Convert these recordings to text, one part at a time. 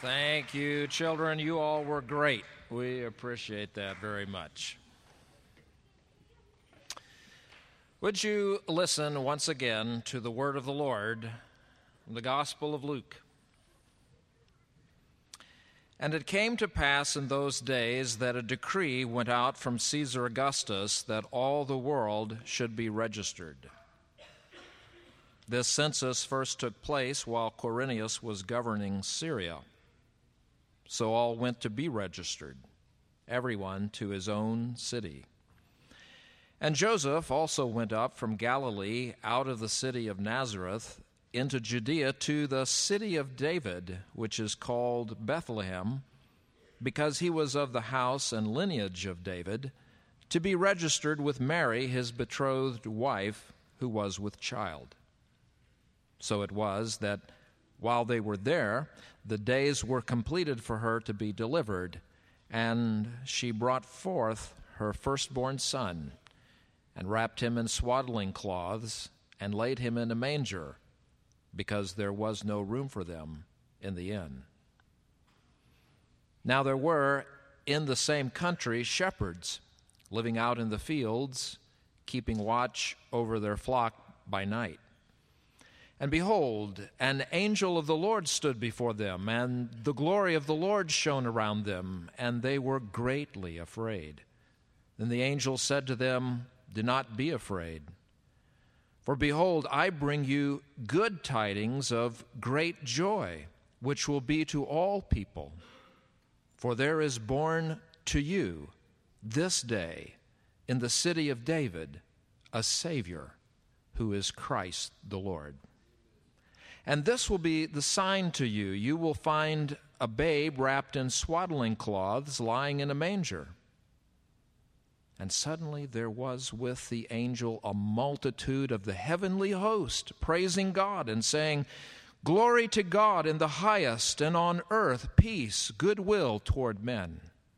Thank you, children. You all were great. We appreciate that very much. Would you listen once again to the word of the Lord from the Gospel of Luke? And it came to pass in those days that a decree went out from Caesar Augustus that all the world should be registered. This census first took place while Quirinius was governing Syria. So all went to be registered, everyone to his own city. And Joseph also went up from Galilee out of the city of Nazareth into Judea to the city of David, which is called Bethlehem, because he was of the house and lineage of David, to be registered with Mary, his betrothed wife, who was with child. So it was that while they were there, the days were completed for her to be delivered, and she brought forth her firstborn son, and wrapped him in swaddling cloths, and laid him in a manger, because there was no room for them in the inn. Now there were in the same country shepherds living out in the fields, keeping watch over their flock by night. And behold, an angel of the Lord stood before them, and the glory of the Lord shone around them, and they were greatly afraid. Then the angel said to them, "Do not be afraid. For behold, I bring you good tidings of great joy, which will be to all people. For there is born to you this day in the city of David a Savior, who is Christ the Lord. And this will be the sign to you. You will find a babe wrapped in swaddling cloths, lying in a manger." And suddenly there was with the angel a multitude of the heavenly host, praising God and saying, "Glory to God in the highest, and on earth peace, goodwill toward men."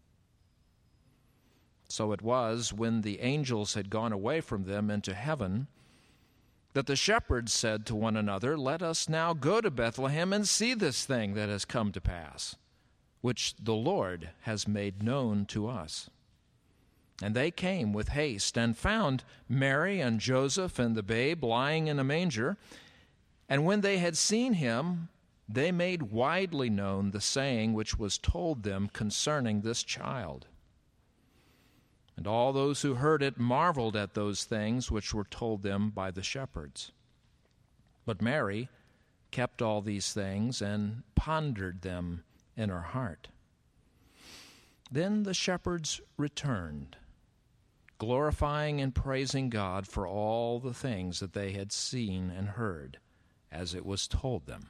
So it was, when the angels had gone away from them into heaven, that the shepherds said to one another, "Let us now go to Bethlehem and see this thing that has come to pass, which the Lord has made known to us." And they came with haste and found Mary and Joseph and the babe lying in a manger. And when they had seen him, they made widely known the saying which was told them concerning this child. And all those who heard it marveled at those things which were told them by the shepherds. But Mary kept all these things and pondered them in her heart. Then the shepherds returned, glorifying and praising God for all the things that they had seen and heard, as it was told them.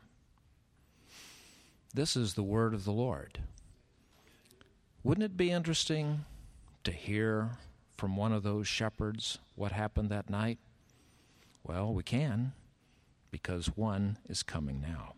This is the word of the Lord. Wouldn't it be interesting to hear from one of those shepherds what happened that night? Well, we can, because one is coming now.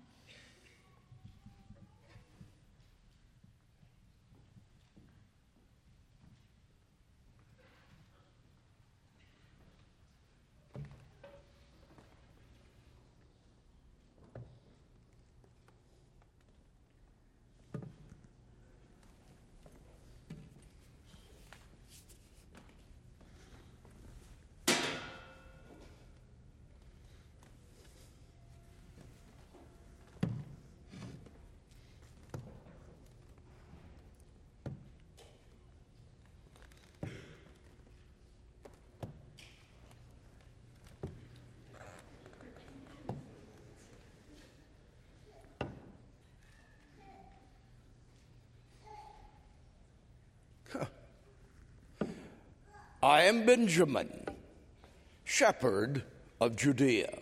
I am Benjamin, shepherd of Judea.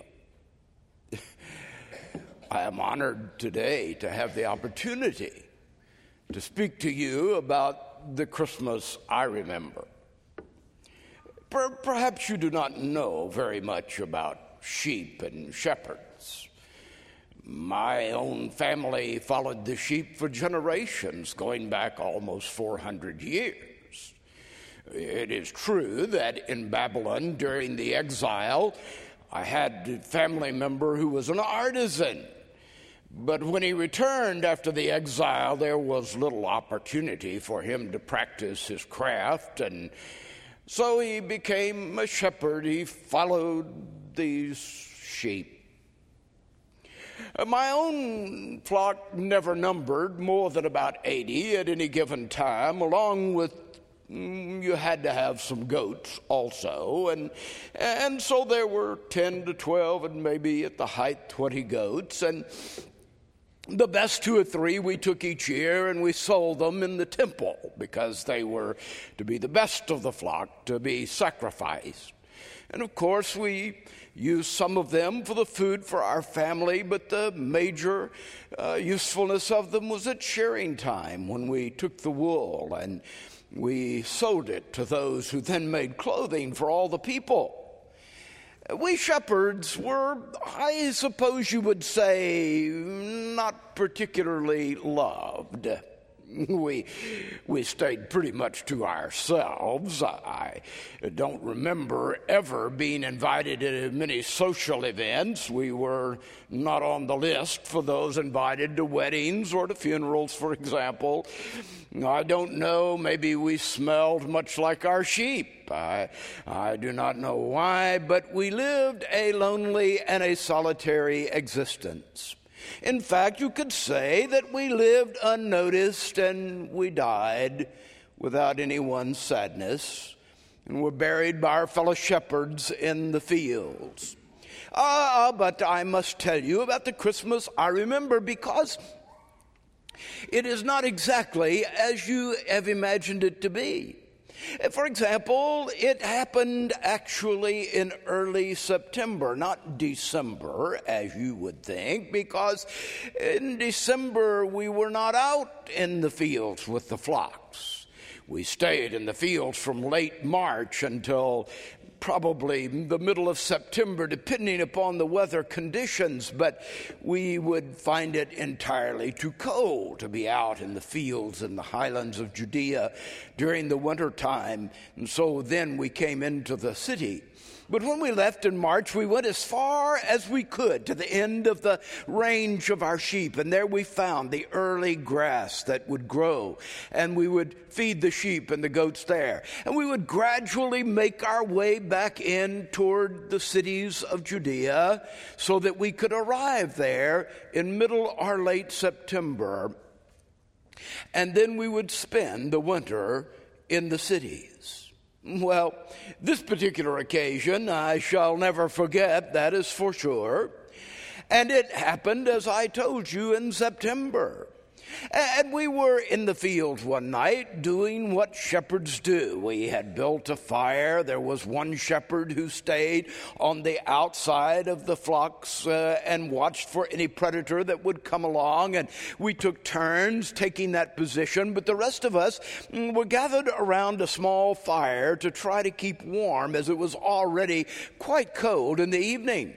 I am honored today to have the opportunity to speak to you about the Christmas I remember. Perhaps you do not know very much about sheep and shepherds. My own family followed the sheep for generations, going back almost 400 years. It is true that in Babylon during the exile, I had a family member who was an artisan, But when he returned after the exile, there was little opportunity for him to practice his craft, and so he became a shepherd. He followed these sheep. My own flock never numbered more than about 80 at any given time, along with you had to have some goats also, and so there were 10 to 12 and maybe at the height 20 goats, and the best 2 or 3 we took each year and we sold them in the temple because they were to be the best of the flock to be sacrificed. And of course we used some of them for the food for our family, but the major usefulness of them was at shearing time when we took the wool and we sold it to those who then made clothing for all the people. We shepherds were, I suppose you would say, not particularly loved. We stayed pretty much to ourselves. I don't remember ever being invited to many social events. We were not on the list for those invited to weddings or to funerals, for example. I don't know, maybe we smelled much like our sheep. I do not know why, but we lived a lonely and a solitary existence. In fact, you could say that we lived unnoticed and we died without anyone's sadness and were buried by our fellow shepherds in the fields. But I must tell you about the Christmas I remember, because it is not exactly as you have imagined it to be. For example, it happened actually in early September, not December, as you would think, because in December we were not out in the fields with the flocks. We stayed in the fields from late March until probably the middle of September, depending upon the weather conditions, but we would find it entirely too cold to be out in the fields in the highlands of Judea during the winter time, and so then we came into the city. But when we left in March, we went as far as we could to the end of the range of our sheep, and there we found the early grass that would grow, and we would feed the sheep and the goats there. And we would gradually make our way back in toward the cities of Judea so that we could arrive there in middle or late September, and then we would spend the winter in the cities. Well, this particular occasion I shall never forget, that is for sure. And it happened, as I told you, in September. And we were in the fields one night doing what shepherds do. We had built a fire. There was one shepherd who stayed on the outside of the flocks and watched for any predator that would come along. And we took turns taking that position. But the rest of us were gathered around a small fire to try to keep warm, as it was already quite cold in the evening.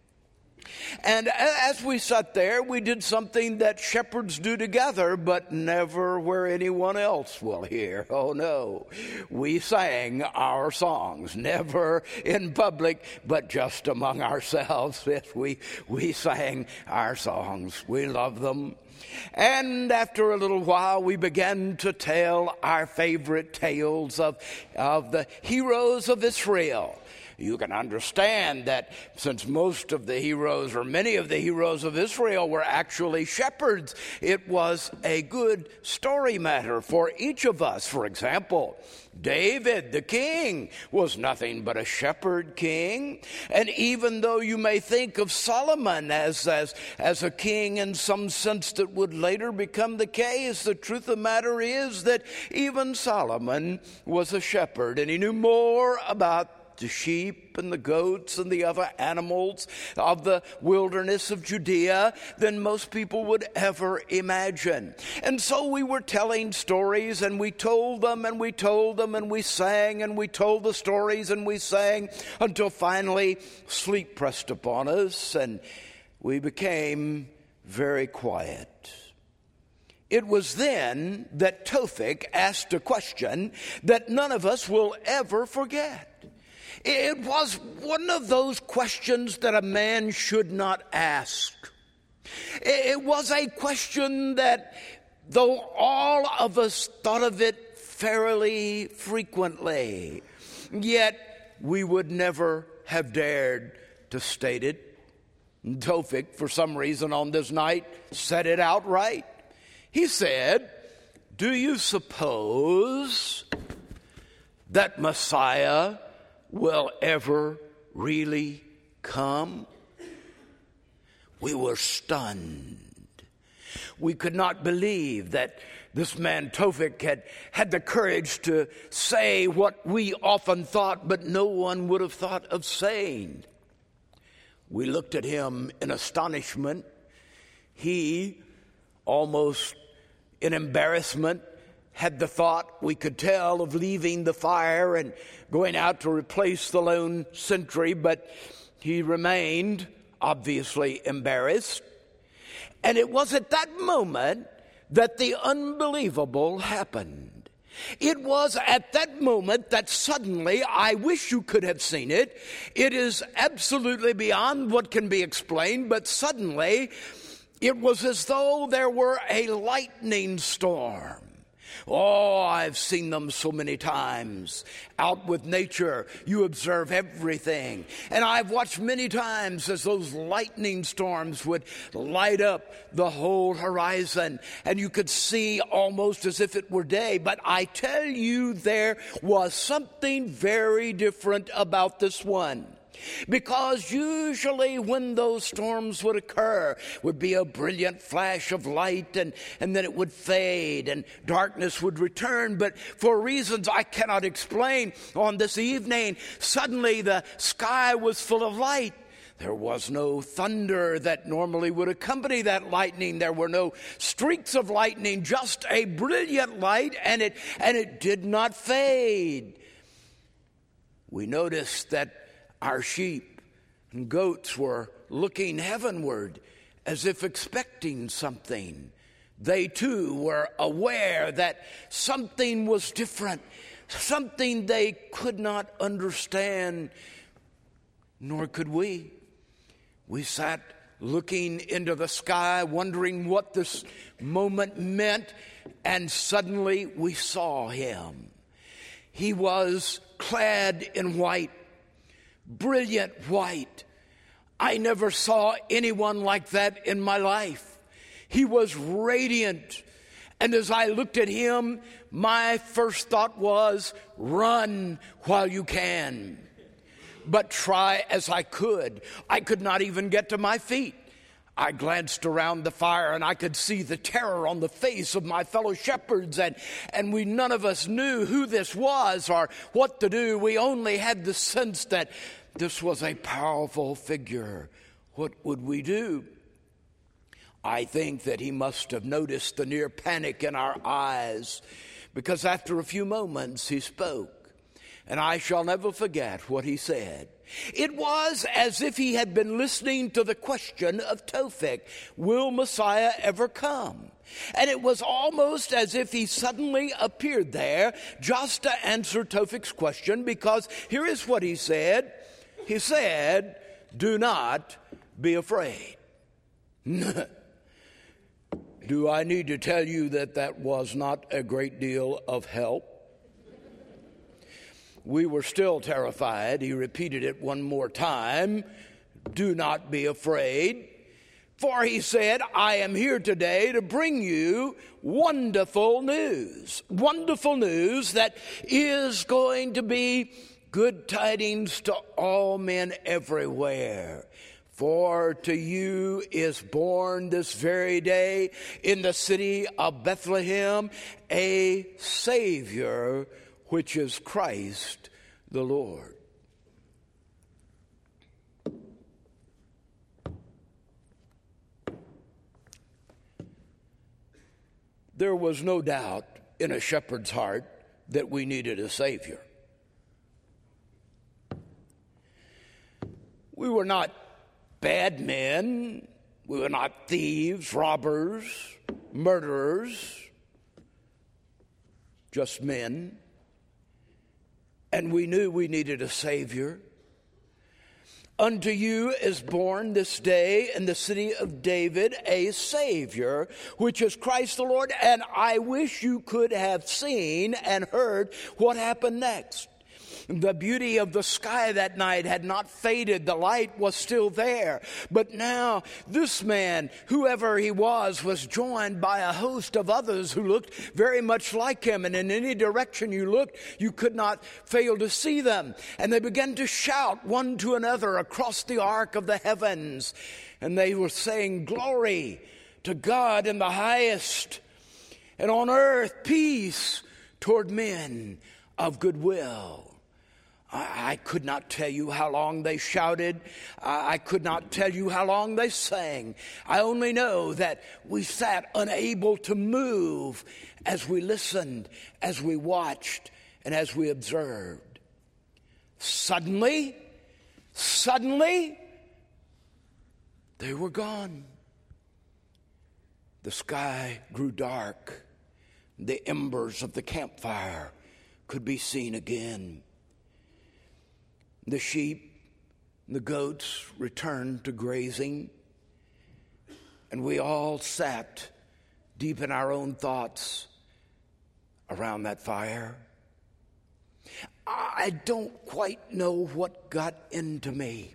And as we sat there, we did something that shepherds do together, but never where anyone else will hear. Oh no, we sang our songs, never in public, but just among ourselves. We sang our songs. We love them. And after a little while, we began to tell our favorite tales of the heroes of Israel. You can understand that since most of the heroes, or many of the heroes of Israel, were actually shepherds, it was a good story matter for each of us. For example, David, the king, was nothing but a shepherd king. And even though you may think of Solomon as a king in some sense that would later become the case, the truth of the matter is that even Solomon was a shepherd, and he knew more about the sheep and the goats and the other animals of the wilderness of Judea than most people would ever imagine. And so we were telling stories, and we told them and we told them, and we sang and we told the stories and we sang until finally sleep pressed upon us and we became very quiet. It was then that Tofik asked a question that none of us will ever forget. It was one of those questions that a man should not ask. It was a question that, though all of us thought of it fairly frequently, yet we would never have dared to state it. Tawfik, for some reason on this night, said it outright. He said, "Do you suppose that Messiah will ever really come?" We were stunned. We could not believe that this man Tawfik had the courage to say what we often thought, but no one would have thought of saying. We looked at him in astonishment. He, almost in embarrassment, had the thought, we could tell, of leaving the fire and going out to replace the lone sentry, but he remained obviously embarrassed. And it was at that moment that the unbelievable happened. It was at that moment that suddenly, I wish you could have seen it. It is absolutely beyond what can be explained, but suddenly it was as though there were a lightning storm. Oh, I've seen them so many times. Out with nature, you observe everything. And I've watched many times as those lightning storms would light up the whole horizon, and you could see almost as if it were day. But I tell you, there was something very different about this one. Because usually when those storms would occur, would be a brilliant flash of light, and then it would fade and darkness would return. But for reasons I cannot explain, on this evening, suddenly the sky was full of light. There was no thunder that normally would accompany that lightning. There were no streaks of lightning, just a brilliant light, and it did not fade. We noticed that our sheep and goats were looking heavenward as if expecting something. They too were aware that something was different, something they could not understand, nor could we. We sat looking into the sky, wondering what this moment meant, and suddenly we saw him. He was clad in white, brilliant white. I never saw anyone like that in my life. He was radiant. And as I looked at him, my first thought was, run while you can. But try as I could not even get to my feet. I glanced around the fire and I could see the terror on the face of my fellow shepherds, and we none of us knew who this was or what to do. We only had the sense that this was a powerful figure. What would we do? I think that he must have noticed the near panic in our eyes, because after a few moments he spoke, and I shall never forget what he said. It was as if he had been listening to the question of Tawfik, will Messiah ever come? And it was almost as if he suddenly appeared there just to answer Tawfik's question, because here is what he said. He said, do not be afraid. Do I need to tell you that that was not a great deal of help? We were still terrified. He repeated it one more time. Do not be afraid. For he said, I am here today to bring you wonderful news. Wonderful news that is going to be good tidings to all men everywhere. For to you is born this very day in the city of Bethlehem a Savior, which is Christ the Lord. There was no doubt in a shepherd's heart that we needed a Savior. We were not bad men. We were not thieves, robbers, murderers, just men. And we knew we needed a Savior. Unto you is born this day in the city of David a Savior, which is Christ the Lord. And I wish you could have seen and heard what happened next. The beauty of the sky that night had not faded. The light was still there. But now this man, whoever he was joined by a host of others who looked very much like him. And in any direction you looked, you could not fail to see them. And they began to shout one to another across the arc of the heavens. And they were saying, "Glory to God in the highest, and on earth peace toward men of good will." I could not tell you how long they shouted. I could not tell you how long they sang. I only know that we sat unable to move as we listened, as we watched, and as we observed. Suddenly, they were gone. The sky grew dark. The embers of the campfire could be seen again. The sheep and the goats returned to grazing, and we all sat deep in our own thoughts around that fire. I don't quite know what got into me,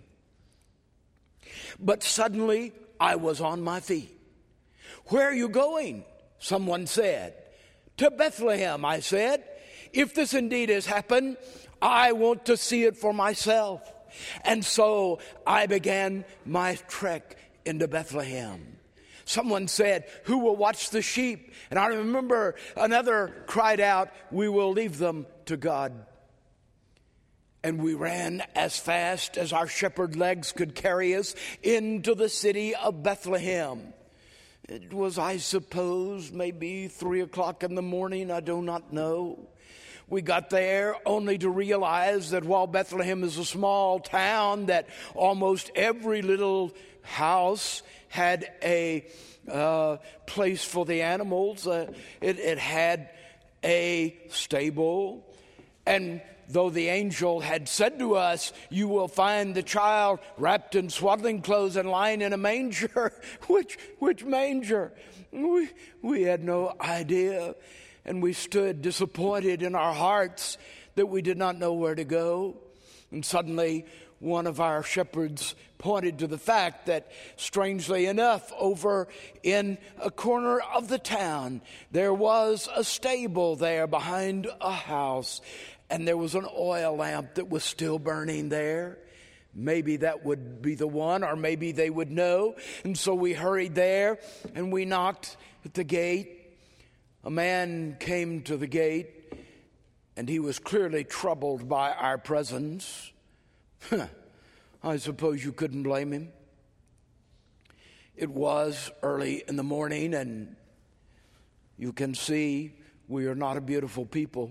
but suddenly I was on my feet. "Where are you going?" someone said. "To Bethlehem," I said. "If this indeed has happened, I want to see it for myself." And so I began my trek into Bethlehem. Someone said, "Who will watch the sheep?" And I remember another cried out, "We will leave them to God." And we ran as fast as our shepherd legs could carry us into the city of Bethlehem. It was, I suppose, maybe 3 o'clock in the morning. I do not know. We got there only to realize that while Bethlehem is a small town, that almost every little house had a place for the animals. It had a stable. And though the angel had said to us, "You will find the child wrapped in swaddling clothes and lying in a manger," which manger? We had no idea. And we stood disappointed in our hearts that we did not know where to go. And suddenly, one of our shepherds pointed to the fact that, strangely enough, over in a corner of the town, there was a stable there behind a house. And there was an oil lamp that was still burning there. Maybe that would be the one, or maybe they would know. And so we hurried there, and we knocked at the gate. A man came to the gate, and he was clearly troubled by our presence. I suppose you couldn't blame him. It was early in the morning, and you can see we are not a beautiful people.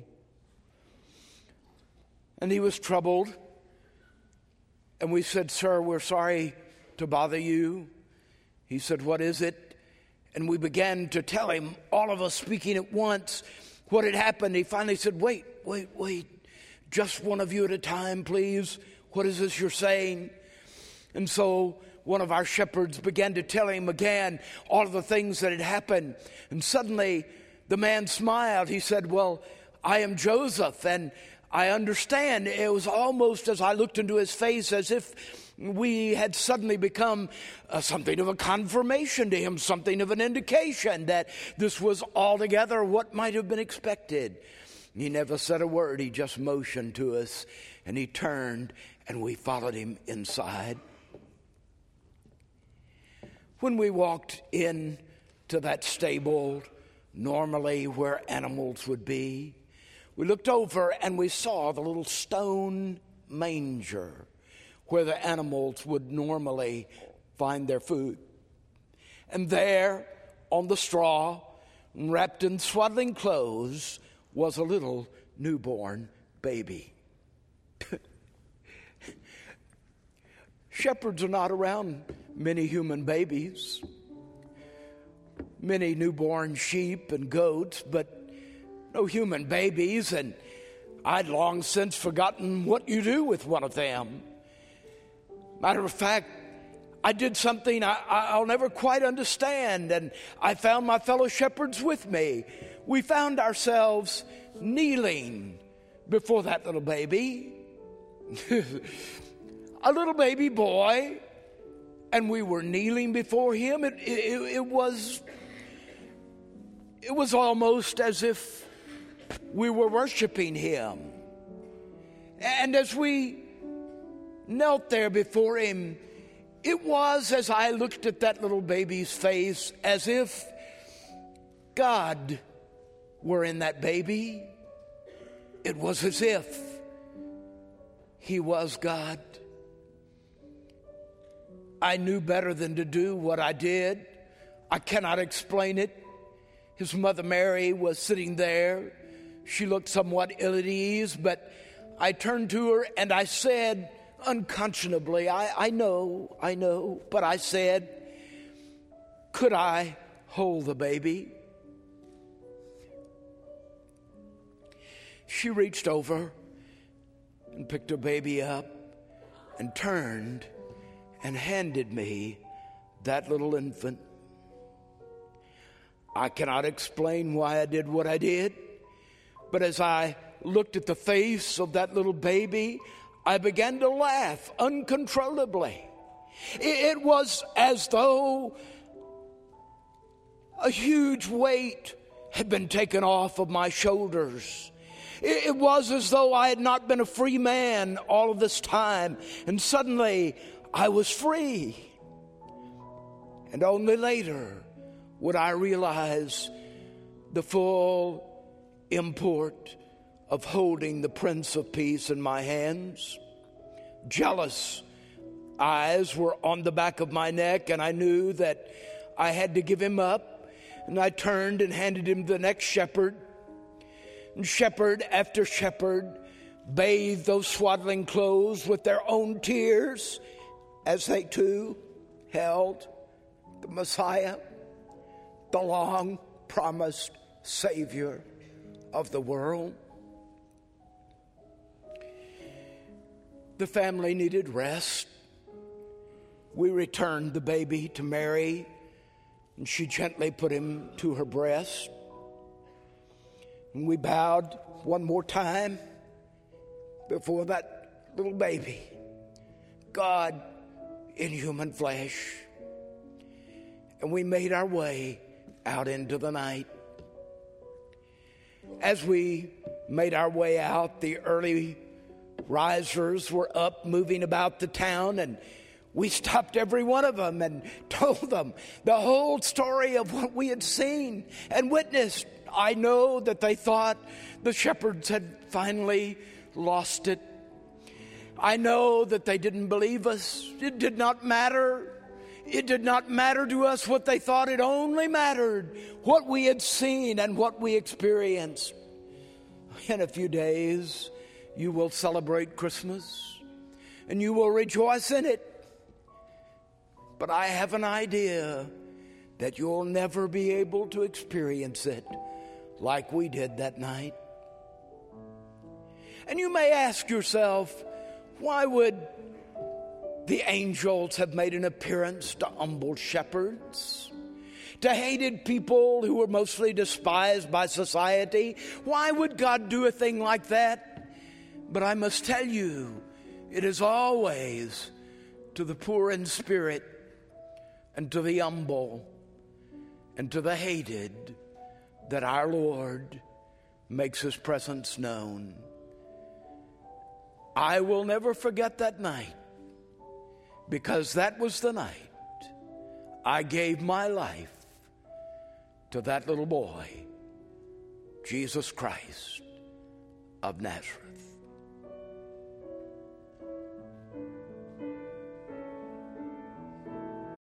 And he was troubled, and we said, "Sir, we're sorry to bother you." He said, "What is it?" And we began to tell him, all of us speaking at once, what had happened. He finally said, wait. Just one of you at a time, please. What is this you're saying?" And so one of our shepherds began to tell him again all of the things that had happened. And suddenly the man smiled. He said, "Well, I am Joseph, and I understand." It was almost, as I looked into his face, as if we had suddenly become something of a confirmation to him, something of an indication that this was altogether what might have been expected. He never said a word. He just motioned to us, and he turned, and we followed him inside. When we walked in to that stable, normally where animals would be, we looked over and we saw the little stone manger where the animals would normally find their food. And there, on the straw, wrapped in swaddling clothes, was a little newborn baby. Shepherds are not around many human babies, many newborn sheep and goats, but no human babies, and I'd long since forgotten what you do with one of them. Matter of fact, I did something I'll never quite understand, and I found my fellow shepherds with me. We found ourselves kneeling before that little baby, a little baby boy, and we were kneeling before him. It was almost as if we were worshiping him. And as we knelt there before him, it was, as I looked at that little baby's face, as if God were in that baby. It was as if he was God. I knew better than to do what I did. I cannot explain it. His mother Mary was sitting there. She looked somewhat ill at ease, but I turned to her and I said, unconscionably, I know, but I said, could I hold the baby? She reached over and picked her baby up and turned and handed me that little infant. I cannot explain why I did what I did, but as I looked at the face of that little baby, I began to laugh uncontrollably. It was as though a huge weight had been taken off of my shoulders. It was as though I had not been a free man all of this time, and suddenly I was free. And only later would I realize the full import of holding the Prince of Peace in my hands. Jealous eyes were on the back of my neck, and I knew that I had to give him up. And I turned and handed him the next shepherd. And shepherd after shepherd bathed those swaddling clothes with their own tears as they too held the Messiah, the long-promised Savior of the world. The family needed rest. We returned the baby to Mary, and she gently put him to her breast. And we bowed one more time before that little baby, God in human flesh. And we made our way out into the night. As we made our way out, the early risers were up moving about the town, and we stopped every one of them and told them the whole story of what we had seen and witnessed. I know that they thought the shepherds had finally lost it. I know that they didn't believe us. It did not matter. It did not matter to us what they thought. It only mattered what we had seen and what we experienced. In a few days, you will celebrate Christmas and you will rejoice in it. But I have an idea that you'll never be able to experience it like we did that night. And you may ask yourself, why would the angels have made an appearance to humble shepherds, to hated people who were mostly despised by society? Why would God do a thing like that? But I must tell you, it is always to the poor in spirit and to the humble and to the hated that our Lord makes his presence known. I will never forget that night, because that was the night I gave my life to that little boy, Jesus Christ of Nazareth.